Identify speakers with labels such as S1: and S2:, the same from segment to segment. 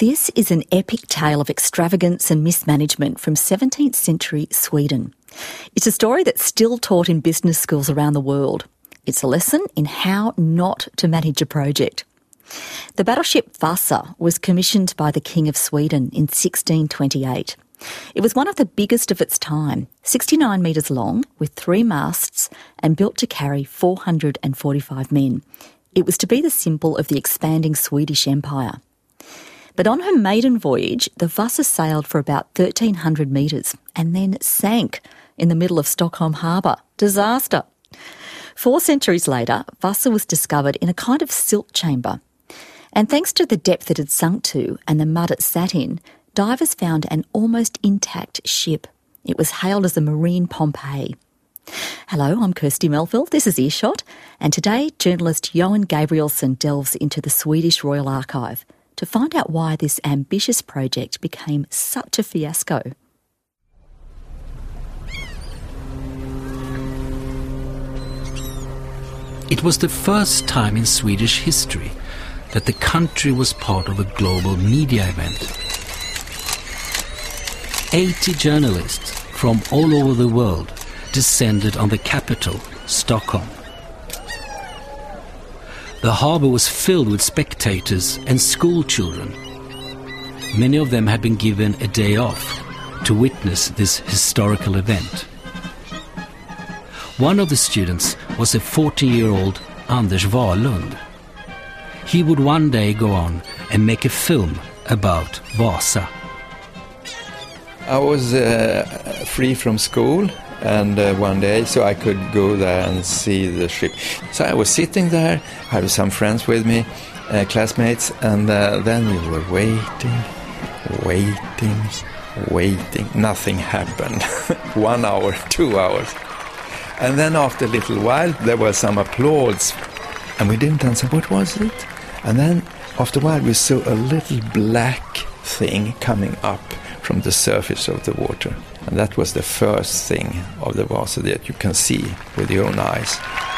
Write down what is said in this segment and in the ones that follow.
S1: This is an epic tale of extravagance and mismanagement from 17th century Sweden. It's a story that's still taught in business schools around the world. It's a lesson in how not to manage a project. The battleship Vasa was commissioned by the King of Sweden in 1628. It was one of the biggest of its time, 69 metres long, with 3 masts and built to carry 445 men. It was to be the symbol of the expanding Swedish Empire. But on her maiden voyage, the Vasa sailed for about 1,300 metres and then sank in the middle of Stockholm harbour. Disaster. 4 centuries later, Vasa was discovered in a kind of silt chamber. And thanks to the depth it had sunk to and the mud it sat in, divers found an almost intact ship. It was hailed as the Marine Pompeii. Hello, I'm Kirsty Melville. This is Earshot, and today journalist Johan Gabrielsson delves into the Swedish Royal Archive to find out why this ambitious project became such a fiasco.
S2: It was the first time in Swedish history that the country was part of a global media event. 80 journalists from all over the world descended on the capital, Stockholm. The harbour was filled with spectators and school children. Many of them had been given a day off to witness this historical event. One of the students was a 14-year-old Anders Wahlund. He would one day go on and make a film about Vasa.
S3: I was free from school and one day, so I could go there and see the ship. So I was sitting there, I had some friends with me, classmates, and then we were waiting. Nothing happened. 1 hour, 2 hours. And then after a little while, there was some applause. And we didn't answer, what was it? And then after a while, we saw a little black thing coming up from the surface of the water. And that was the first thing of the Vasa that you can see with your own eyes.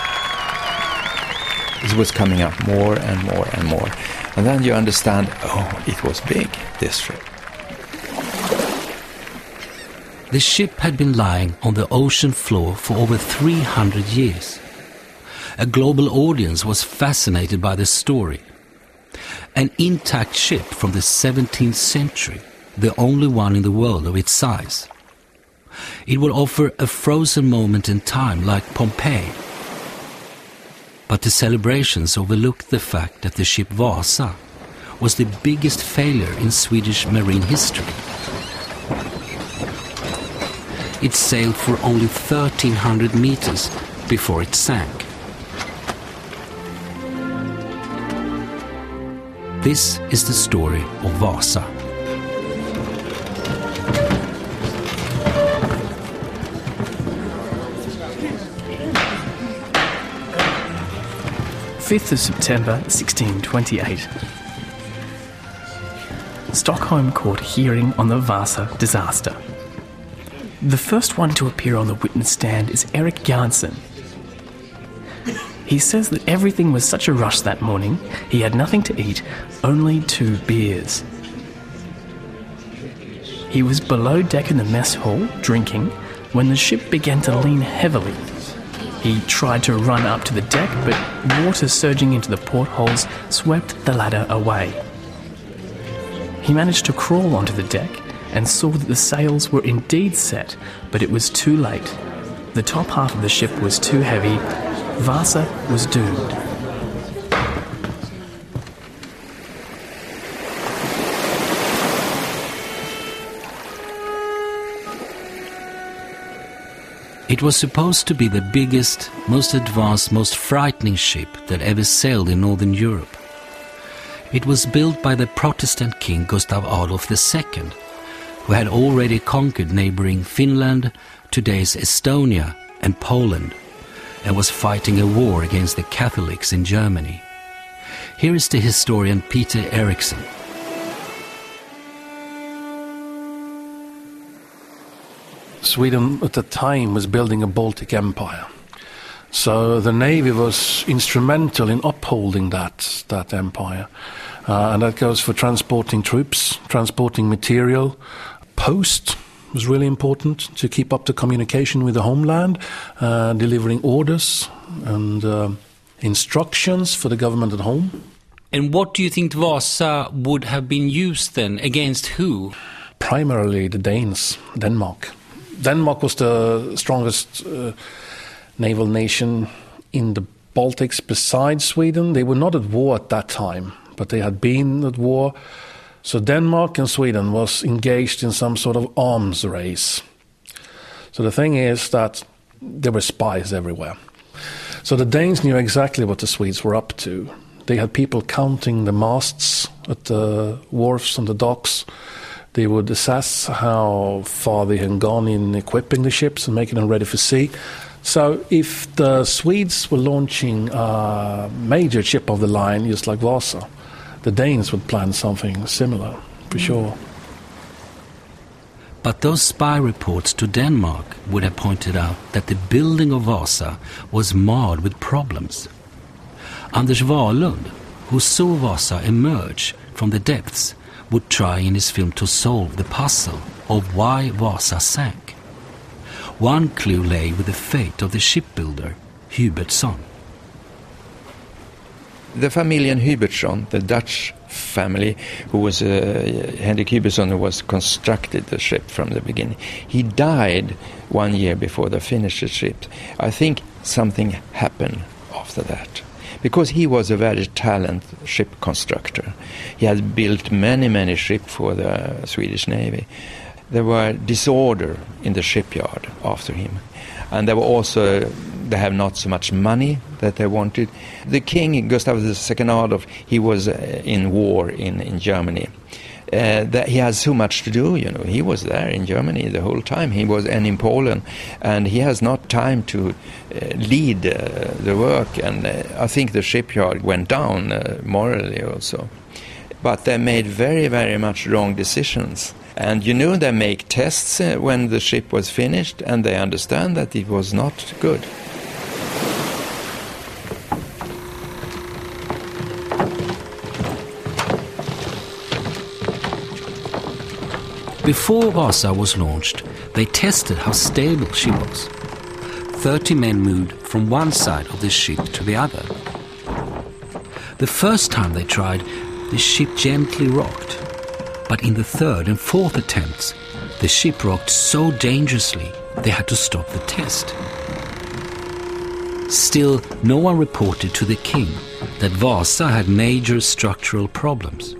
S3: It was coming up more and more and more. And then you understand, oh, it was big, this ship.
S2: The ship had been lying on the ocean floor for over 300 years. A global audience was fascinated by the story. An intact ship from the 17th century, the only one in the world of its size. It would offer a frozen moment in time like Pompeii. But the celebrations overlooked the fact that the ship Vasa was the biggest failure in Swedish marine history. It sailed for only 1,300 meters before it sank. This is the story of Vasa.
S4: September 1628. Stockholm Court hearing on the Vasa disaster. The first one to appear on the witness stand is Erik Jansen. He says that everything was such a rush that morning, he had nothing to eat, only 2 beers. He was below deck in the mess hall, drinking, when the ship began to lean heavily. He tried to run up to the deck, but water surging into the portholes swept the ladder away. He managed to crawl onto the deck and saw that the sails were indeed set, but it was too late. The top half of the ship was too heavy. Vasa was doomed.
S2: It was supposed to be the biggest, most advanced, most frightening ship that ever sailed in Northern Europe. It was built by the Protestant king Gustav Adolf II, who had already conquered neighboring Finland, today's Estonia and Poland, and was fighting a war against the Catholics in Germany. Here is the historian Peter Eriksson.
S5: Sweden at the time was building a Baltic Empire. So the Navy was instrumental in upholding that empire. And that goes for transporting troops, transporting material. Post was really important to keep up the communication with the homeland, delivering orders and instructions for the government at home.
S2: And what do you think Vasa would have been used then? Against who?
S5: Primarily the Danes, Denmark. Denmark was the strongest naval nation in the Baltics besides Sweden. They were not at war at that time, but they had been at war. So Denmark and Sweden was engaged in some sort of arms race. So the thing is that there were spies everywhere. So the Danes knew exactly what the Swedes were up to. They had people counting the masts at the wharfs and the docks. They would assess how far they had gone in equipping the ships and making them ready for sea. So if the Swedes were launching a major ship of the line, just like Vasa, the Danes would plan something similar, for sure.
S2: But those spy reports to Denmark would have pointed out that the building of Vasa was marred with problems. Anders Wahlund, who saw Vasa emerge from the depths, would try in his film to solve the puzzle of why Vasa sank. One clue lay with the fate of the shipbuilder, Hubertsson.
S3: The familjen Hubertsson, the Dutch family, who was Henrik Hubertsson, who was constructed the ship from the beginning, he died 1 year before they finished the ship. I think something happened after that, because he was a very talented ship constructor. He had built many ships for the Swedish Navy. There were disorder in the shipyard after him. And there were also, they have not so much money that they wanted. The king, Gustav II Adolf, he was in war in Germany. That he has so much to do, you know. He was there in Germany the whole time. He was in Poland, and he has not time to lead the work. And I think the shipyard went down morally also. But they made very much wrong decisions. And you know, they make tests when the ship was finished, and they understand that it was not good.
S2: Before Vasa was launched, they tested how stable she was. 30 men moved from one side of the ship to the other. The first time they tried, the ship gently rocked. But in the third and fourth attempts, the ship rocked so dangerously they had to stop the test. Still, no one reported to the king that Vasa had major structural problems.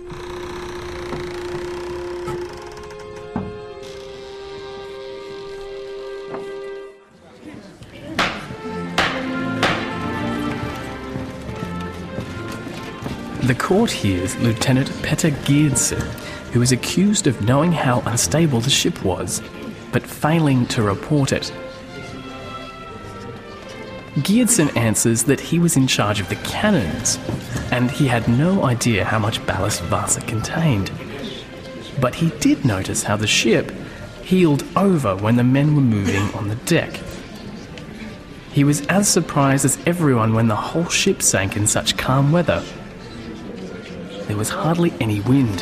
S4: The court hears Lieutenant Petter Gjertsen, who is accused of knowing how unstable the ship was, but failing to report it. Gjertsen answers that he was in charge of the cannons, and he had no idea how much ballast Vasa contained. But he did notice how the ship heeled over when the men were moving on the deck. He was as surprised as everyone when the whole ship sank in such calm weather. There was hardly any wind.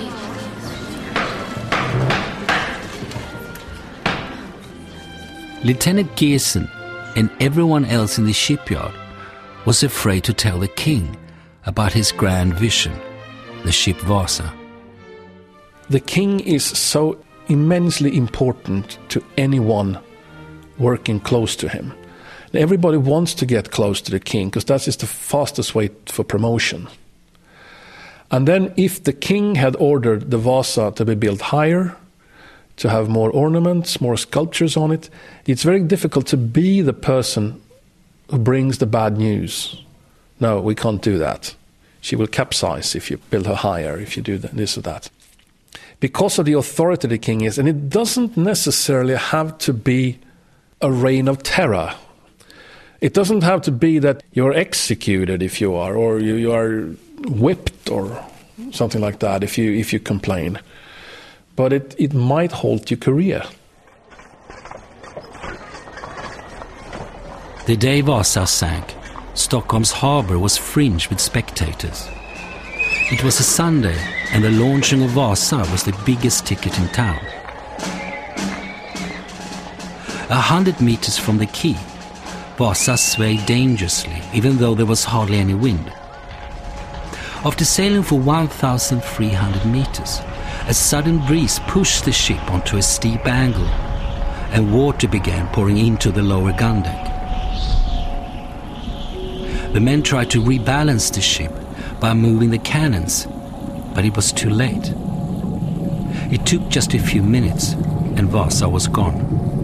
S2: Lieutenant Gjertsen and everyone else in the shipyard was afraid to tell the king about his grand vision, the ship Vasa.
S5: The king is so immensely important to anyone working close to him. Everybody wants to get close to the king because that is the fastest way for promotion. And then if the king had ordered the Vasa to be built higher, to have more ornaments, more sculptures on it, it's very difficult to be the person who brings the bad news. No, we can't do that. She will capsize if you build her higher, if you do this or that. Because of the authority the king is, and it doesn't necessarily have to be a reign of terror. It doesn't have to be that you're executed if you are, or you are whipped or something like that if you complain. But it might halt your career.
S2: The day Vasa sank, Stockholm's harbour was fringed with spectators. It was a Sunday, and the launching of Vasa was the biggest ticket in town. 100 meters from the quay, Vasa swayed dangerously, even though there was hardly any wind. After sailing for 1,300 meters, a sudden breeze pushed the ship onto a steep angle, and water began pouring into the lower gun deck. The men tried to rebalance the ship by moving the cannons, but it was too late. It took just a few minutes, and Vasa was gone.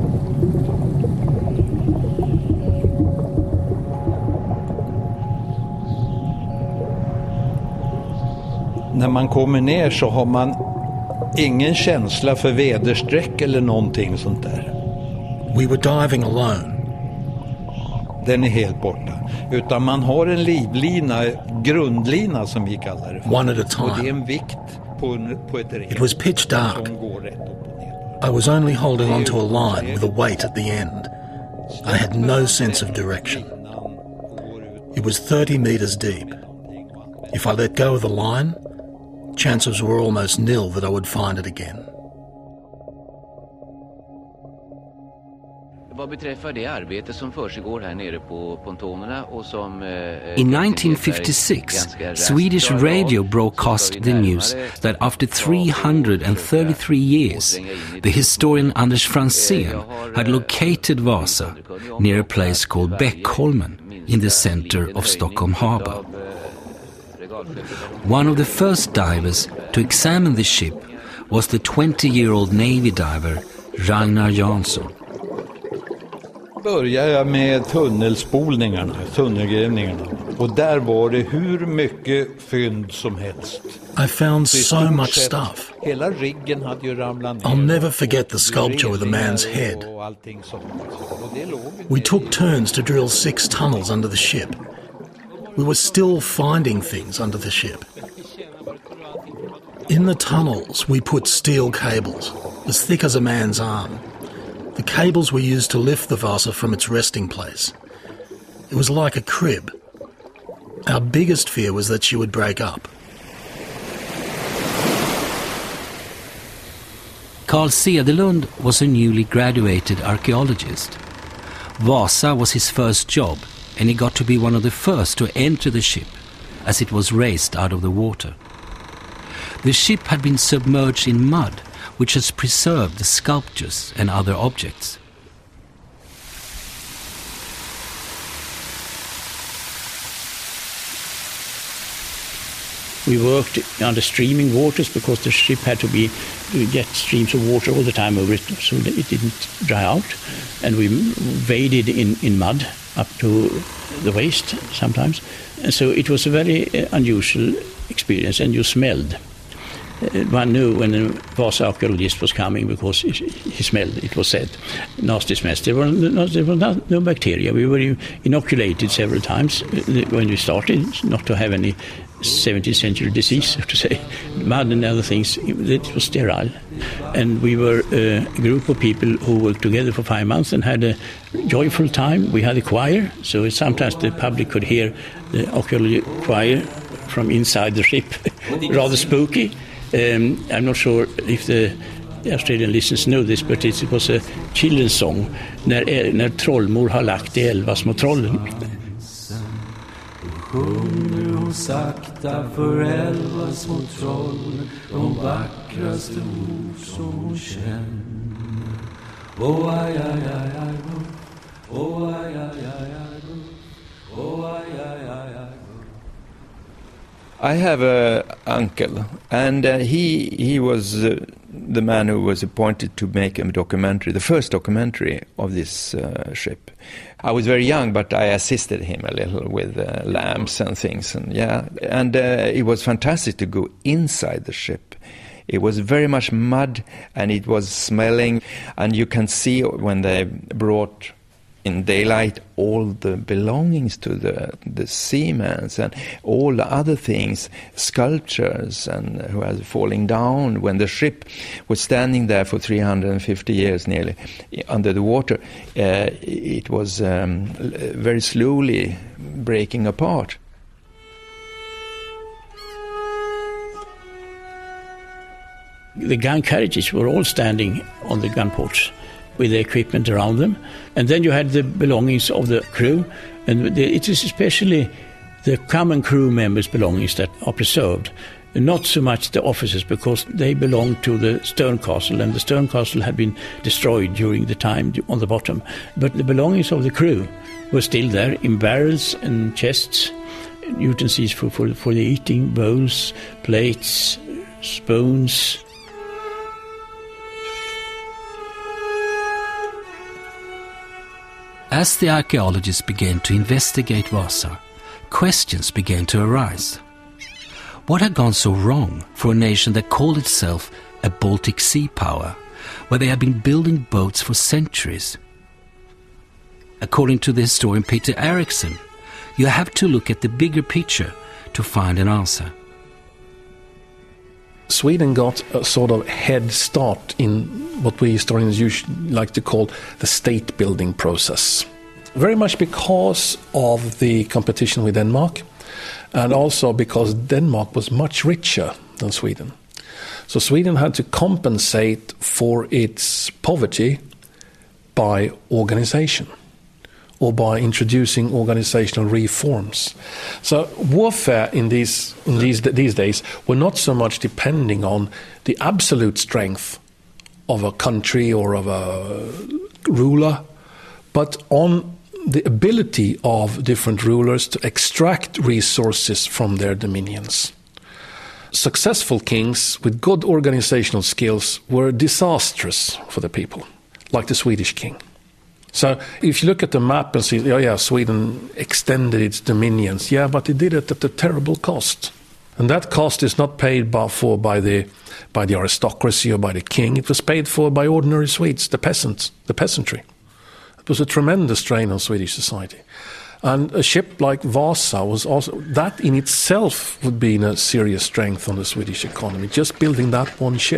S6: När man kommer ner så har man ingen känsla för väderstreck eller någonting sånt där.
S7: We were diving alone.
S6: Den är helt borta. Utan man har en livlina, grundlina som vi kallar det.
S7: One at a time.
S6: Och det är en vikt på ett rep.
S7: It was pitch dark.
S6: Som går rätt upp och ner.
S7: I was only holding onto a line with a weight at the end. I had no sense of direction. It was 30 meters deep. If I let go of the line, chances were almost nil that I would find it again.
S8: Vad beträffar det arbete som försiggår här nere på pontonerna och som
S2: In 1956, Swedish radio broadcast the news that after 333 years, the historian Anders Franzén had located Vasa near a place called Beckholmen in the center of Stockholm Harbour. One of the first divers to examine the ship was the 20-year-old Navy diver Ragnar Jansson.
S6: Började jag med tunnelgrävningarna. Och där var det hur mycket fynd som helst.
S7: I found so much stuff.
S6: Hela riggen hade ju ramlat ner.
S7: I'll never forget the sculpture with a man's head. We took turns to drill 6 tunnels under the ship. We were still finding things under the ship. In the tunnels, we put steel cables, as thick as a man's arm. The cables were used to lift the Vasa from its resting place. It was like a crib. Our biggest fear was that she would break up.
S2: Carl Cederlund was a newly graduated archaeologist. Vasa was his first job, and he got to be one of the first to enter the ship as it was raised out of the water. The ship had been submerged in mud, which has preserved the sculptures and other objects.
S9: We worked under streaming waters because the ship had to get streams of water all the time over it so that it didn't dry out. And we waded in mud up to the waist sometimes. And so it was a very unusual experience, and you smelled. One knew when a Vasa archaeologist was coming because he smelled, it was said, nasty smells. There were no bacteria. We were inoculated several times when we started, not to have any 17th century disease, so to say. Mud and other things, it was sterile. And we were a group of people who worked together for 5 months and had a joyful time. We had a choir, so sometimes the public could hear the archaeology choir from inside the ship. Rather spooky. I'm not sure if the Australian listeners know this, but it was a children's song, när trollmor har lagt de 11 små trollen.
S2: Sjunger hon sakta för 11 små troll, de vackraste ord som hon känner. Oh, aj, aj, aj, aj, oh, aj, aj, aj, aj, oh, aj, aj, aj, aj.
S3: I have an uncle, and he was the man who was appointed to make a documentary, the first documentary of this ship. I was very young, but I assisted him a little with lamps and things, and it was fantastic to go inside the ship. It was very much mud, and it was smelling, and you can see when they brought in daylight all the belongings to the seamen and all the other things, sculptures and who was falling down when the ship was standing there for 350 years nearly under the water. It was very slowly breaking apart.
S9: The gun carriages were all standing on the gun ports with the equipment around them. And then you had the belongings of the crew. And it is especially the common crew members' belongings that are preserved. Not so much the officers, because they belonged to the stern castle, and the stern castle had been destroyed during the time on the bottom. But the belongings of the crew were still there in barrels and chests, utensils for the eating, bowls, plates, spoons.
S2: As the archaeologists began to investigate Vasa, questions began to arise. What had gone so wrong for a nation that called itself a Baltic Sea power, where they had been building boats for centuries? According to the historian Peter Eriksson, you have to look at the bigger picture to find an answer.
S5: Sweden got a sort of head start in what we historians usually like to call the state-building process. Very much because of the competition with Denmark, and also because Denmark was much richer than Sweden. So Sweden had to compensate for its poverty by organization, or by introducing organizational reforms. So warfare in these days were not so much depending on the absolute strength of a country or of a ruler, but on the ability of different rulers to extract resources from their dominions. Successful kings with good organizational skills were disastrous for the people, like the Swedish king. So if you look at the map and see, oh yeah, Sweden extended its dominions, yeah, but it did it at a terrible cost. And that cost is not paid for by the aristocracy or by the king. It was paid for by ordinary Swedes, the peasants, the peasantry. It was a tremendous strain on Swedish society. And a ship like Vasa was also, that in itself would be a serious strength on the Swedish economy, just building that one ship.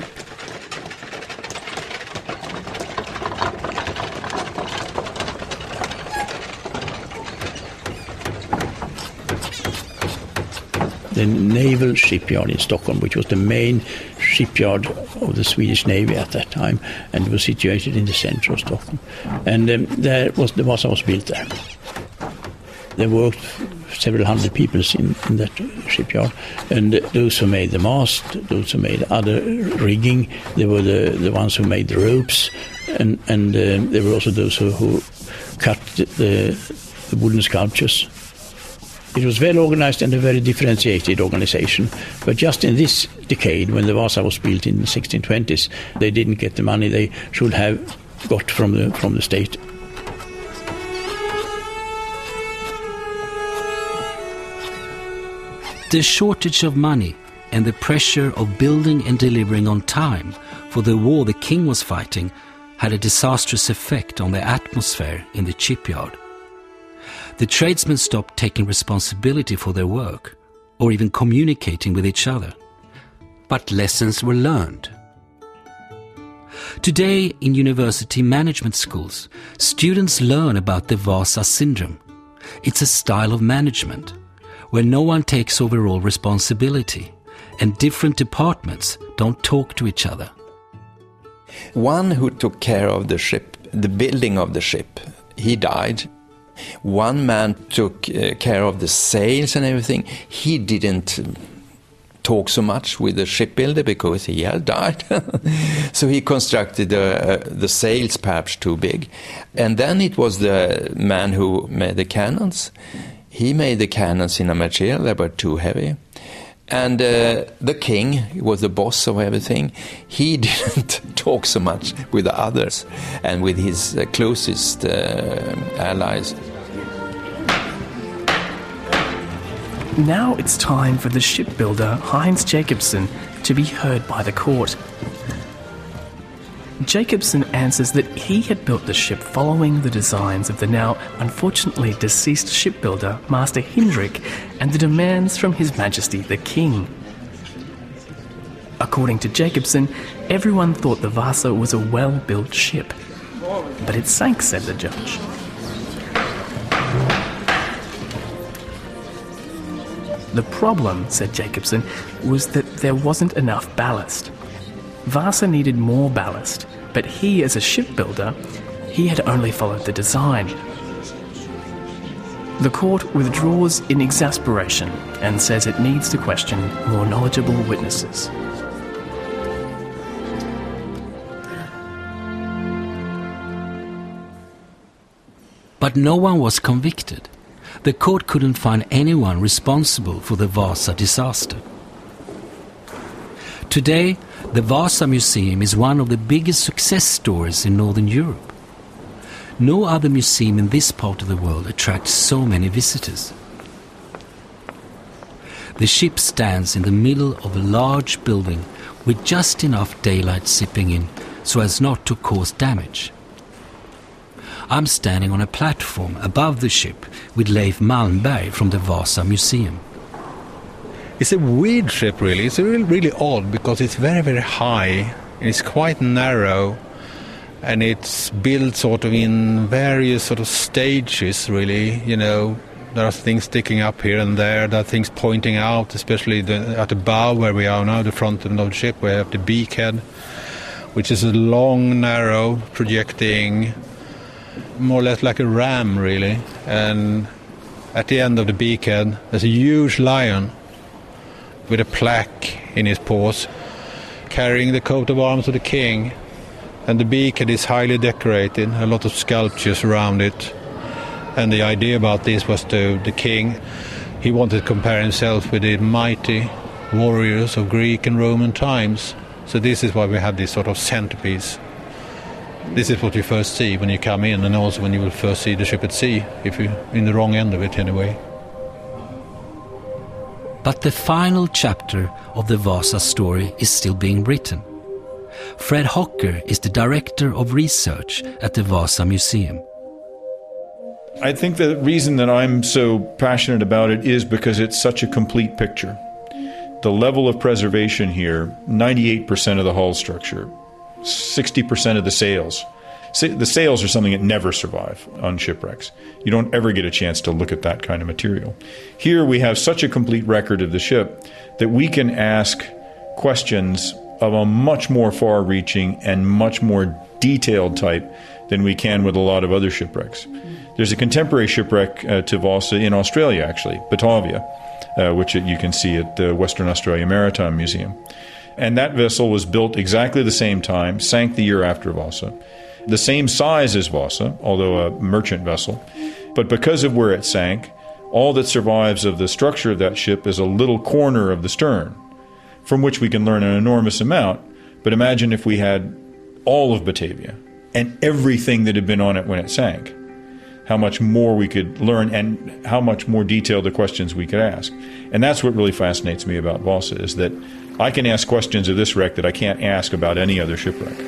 S9: The naval shipyard in Stockholm, which was the main shipyard of the Swedish Navy at that time, and it was situated in the center of Stockholm. And the Vasa was built there. There worked several hundred people in that shipyard, and those who made the mast, those who made other rigging, they were the ones who made the ropes, and there were also those who cut the wooden sculptures. It was well organized and a very differentiated organization. But just in this decade, when the Vasa was built in the 1620s, they didn't get the money they should have got from the state.
S2: The shortage of money and the pressure of building and delivering on time for the war the king was fighting had a disastrous effect on the atmosphere in the shipyard. The tradesmen stopped taking responsibility for their work, or even communicating with each other. But lessons were learned. Today, in university management schools, students learn about the Vasa syndrome. It's a style of management, where no one takes overall responsibility, and different departments don't talk to each other.
S3: One who took care of the ship, the building of the ship, he died. One man took care of the sails and everything. He didn't talk so much with the shipbuilder because he had died. So he constructed the sails perhaps too big. And then it was the man who made the cannons. He made the cannons in a material that were too heavy. And the king was the boss of everything. He didn't talk so much with the others and with his closest allies.
S4: Now it's time for the shipbuilder Heinz Jacobsen to be heard by the court. Jacobsen answers that he had built the ship following the designs of the now unfortunately deceased shipbuilder Master Hindrik and the demands from His Majesty the King. According to Jacobsen, everyone thought the Vasa was a well-built ship. But it sank, said the judge. The problem, said Jacobsen, was that there wasn't enough ballast. Vasa needed more ballast, but he, as a shipbuilder, he had only followed the design. The court withdraws in exasperation and says it needs to question more knowledgeable witnesses.
S2: But no one was convicted. The court couldn't find anyone responsible for the Vasa disaster. Today, the Vasa Museum is one of the biggest success stories in Northern Europe. No other museum in this part of the world attracts so many visitors. The ship stands in the middle of a large building with just enough daylight seeping in so as not to cause damage. I'm standing on a platform above the ship with Leif Malmberg from the Vasa Museum.
S6: It's a weird ship, really. It's really odd because it's very, very high and it's quite narrow, and it's built sort of in various sort of stages, really. You know, there are things sticking up here and there. There are things pointing out, especially at the bow where we are now, the front of the ship, where we have the beakhead, which is a long, narrow, projecting, more or less like a ram, really. And at the end of the beakhead, there's a huge lion with a plaque in his paws, carrying the coat of arms of the king. And the beakhead is highly decorated, a lot of sculptures around it. And the idea about this was the king, he wanted to compare himself with the mighty warriors of Greek and Roman times. So this is why we have this sort of centerpiece. This is what you first see when you come in, and also when you will first see the ship at sea, if you're in the wrong end of it anyway.
S2: But the final chapter of the Vasa story is still being written. Fred Hocker is the director of research at the Vasa Museum.
S10: I think the reason that I'm so passionate about it is because it's such a complete picture. The level of preservation here, 98% of the hull structure, 60% of the sails. The sails are something that never survive on shipwrecks. You don't ever get a chance to look at that kind of material. Here we have such a complete record of the ship that we can ask questions of a much more far-reaching and much more detailed type than we can with a lot of other shipwrecks. There's a contemporary shipwreck to Vasa in Australia, actually, Batavia, which you can see at the Western Australia Maritime Museum. And that vessel was built exactly the same time, sank the year after Vasa. The same size as Vasa, although a merchant vessel. But because of where it sank, all that survives of the structure of that ship is a little corner of the stern, from which we can learn an enormous amount. But imagine if we had all of Batavia and everything that had been on it when it sank, how much more we could learn and how much more detailed the questions we could ask. And that's what really fascinates me about Vasa, is that I can ask questions of this wreck that I can't ask about any other shipwreck.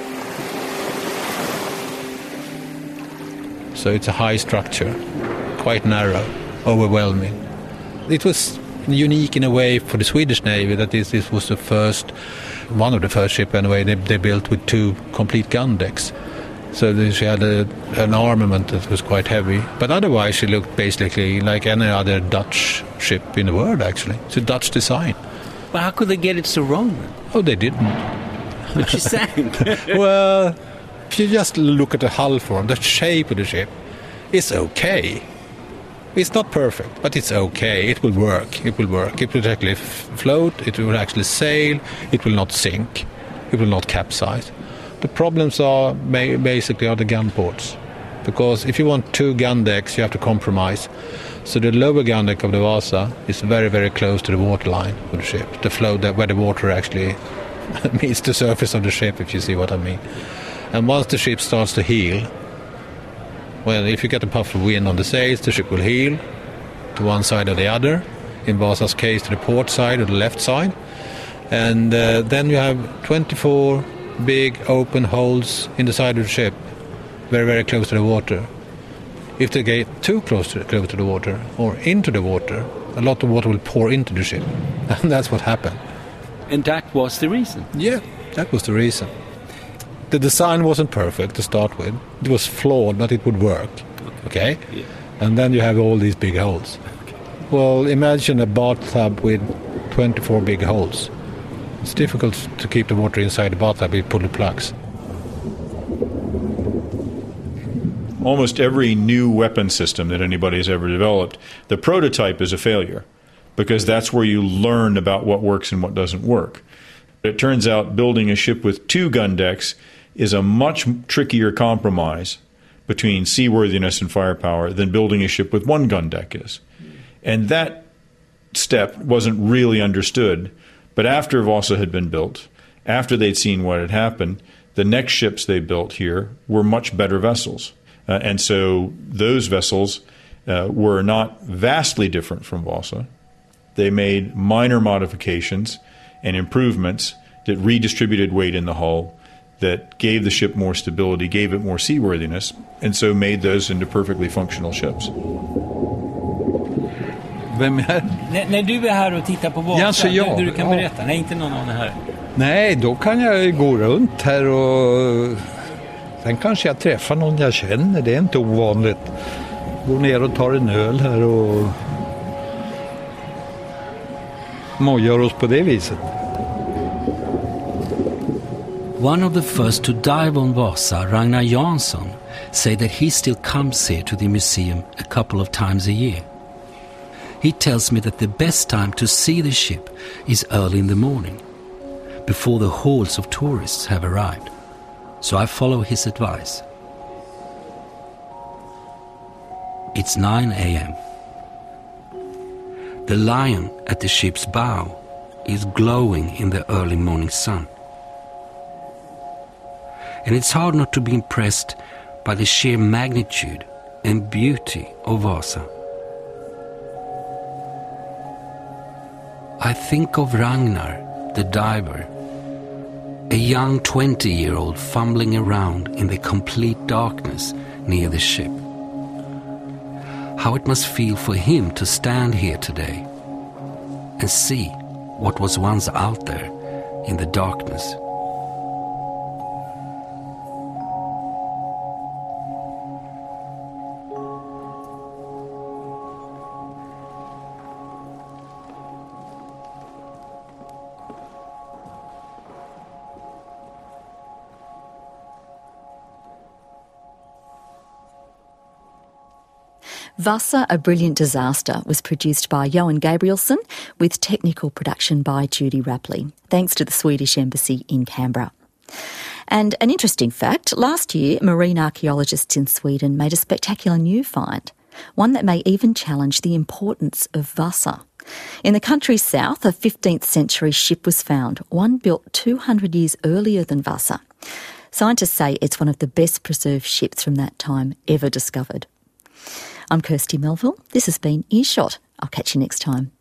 S6: So it's a high structure, quite narrow, overwhelming. It was unique in a way for the Swedish Navy that this was the first, one of the first ships anyway, they built with 2 complete gun decks. So she had an armament that was quite heavy. But otherwise she looked basically like any other Dutch ship in the world, actually. It's a Dutch design.
S9: But how could they get it so wrong then?
S6: Oh, they didn't.
S9: But she sank.
S6: Well, if you just look at the hull form, the shape of the ship, it's okay. It's not perfect, but it's okay. It will work. It will work. It will actually float. It will actually sail. It will not sink. It will not capsize. The problems are basically the gun ports. Because if you want 2 gun decks, you have to compromise. So the lower gun deck of the Vasa is very, very close to the waterline of the ship. The flow where the water actually meets the surface of the ship, if you see what I mean. And once the ship starts to heel, well, if you get a puff of wind on the sails, the ship will heel to one side or the other. In Vasa's case, to the port side or the left side. And then you have 24 big open holes in the side of the ship, very, very close to the water. If they get too close to the water or into the water, a lot of water will pour into the ship. And that's what happened.
S9: And that was the reason?
S6: Yeah, that was the reason. The design wasn't perfect to start with. It was flawed, but it would work. Okay? Yeah. And then you have all these big holes. Okay. Well, imagine a bathtub with 24 big holes. It's difficult to keep the water inside the bathtub with pulley plugs.
S10: Almost every new weapon system that anybody has ever developed, the prototype is a failure because that's where you learn about what works and what doesn't work. It turns out building a ship with 2 gun decks is a much trickier compromise between seaworthiness and firepower than building a ship with 1 gun deck is. And that step wasn't really understood. But after Vasa had been built, after they'd seen what had happened, the next ships they built here were much better vessels. And so those vessels were not vastly different from Vasa. They made minor modifications and improvements that redistributed weight in the hull, that gave the ship more stability, gave it more seaworthiness, and so made those into perfectly functional ships.
S11: Vem är här?
S12: När du är här och tittar på Vasa,
S11: alltså, ja,
S12: du kan berätta. Nej, inte någon är här.
S11: Nej, då kan jag gå runt här och sen kanske jag träffar någon jag känner. Det är inte ovanligt. Gå ner och tar en öl här och mojar oss på det viset.
S2: One of the first to dive on Vasa, Ragnar Jansson, say that he still comes here to the museum a couple of times a year. He tells me that the best time to see the ship is early in the morning, before the hordes of tourists have arrived. So I follow his advice. It's 9 a.m. The lion at the ship's bow is glowing in the early morning sun. And it's hard not to be impressed by the sheer magnitude and beauty of Vasa. I think of Ragnar, the diver, a young 20-year-old fumbling around in the complete darkness near the ship. How it must feel for him to stand here today and see what was once out there in the darkness.
S1: Vasa, A Brilliant Disaster was produced by Johan Gabrielsson with technical production by Judy Rapley, thanks to the Swedish Embassy in Canberra. And an interesting fact, last year marine archaeologists in Sweden made a spectacular new find, one that may even challenge the importance of Vasa. In the country's south, a 15th century ship was found, one built 200 years earlier than Vasa. Scientists say it's one of the best preserved ships from that time ever discovered. I'm Kirsty Melville. This has been Earshot. I'll catch you next time.